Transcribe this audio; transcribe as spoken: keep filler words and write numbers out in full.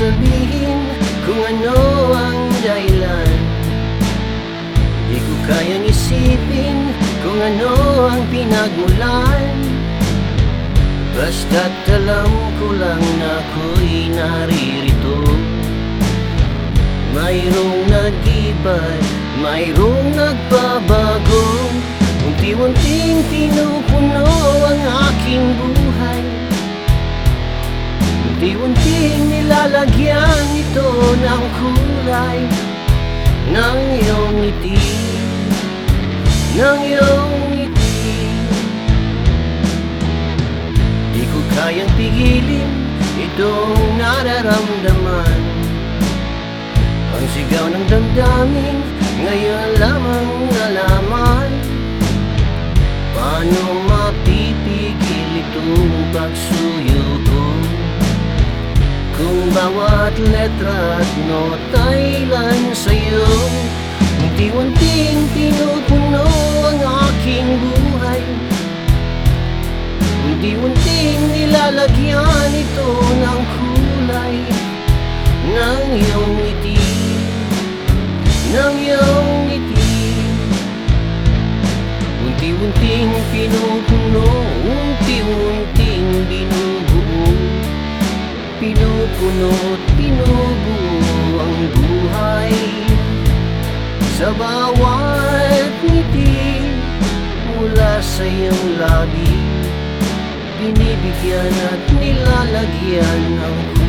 sabihin kung ano ang dahilan. Di ko kayang isipin kung ano ang pinagmulan. Basta't alam ko lang na ako'y naririto. Mayroong nag-iba, mayroong nagbabago. Unti-unting pinupuno ang aking buhay. Unti-unting nilalagyan ito ng kulay ng iyong ngiti, ng iyong ngiti. Di ko kayang pigilin itong nararamdaman. Ang sigaw ng damdamin ngayon lamang nalaman. Paano mapipigil itong pagsuyo ko kung bawat letra at nota'y lang sa'yo? Unti-unting pinupuno ang aking buhay. Unti-unting nilalagyan ito ng kulay ng iyong ngiti, ng iyong ngiti. Unti-unting pinupuno, unti-unting binubuo, pinupuno't pinubuo ang buhay. Sa bawat ngiti mula sa iyong labi, binibigyan at nilalagyan ng